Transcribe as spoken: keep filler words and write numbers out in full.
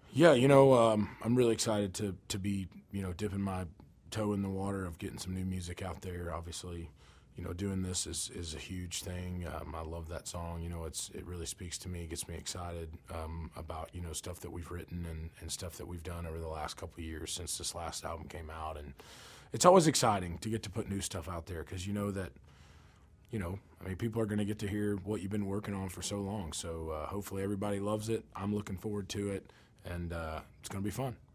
Yeah, you know, um, I'm really excited to to be, you know, dipping my toe in the water of getting some new music out there. Obviously, you know, doing this is, is a huge thing. Um, I love that song. You know, it's it really speaks to me, gets me excited um, about you know stuff that we've written and, and stuff that we've done over the last couple of years since this last album came out. And it's always exciting to get to put new stuff out there because you know that you know, I mean, people are going to get to hear what you've been working on for so long. So uh, hopefully everybody loves it. I'm looking forward to it, and uh, it's going to be fun.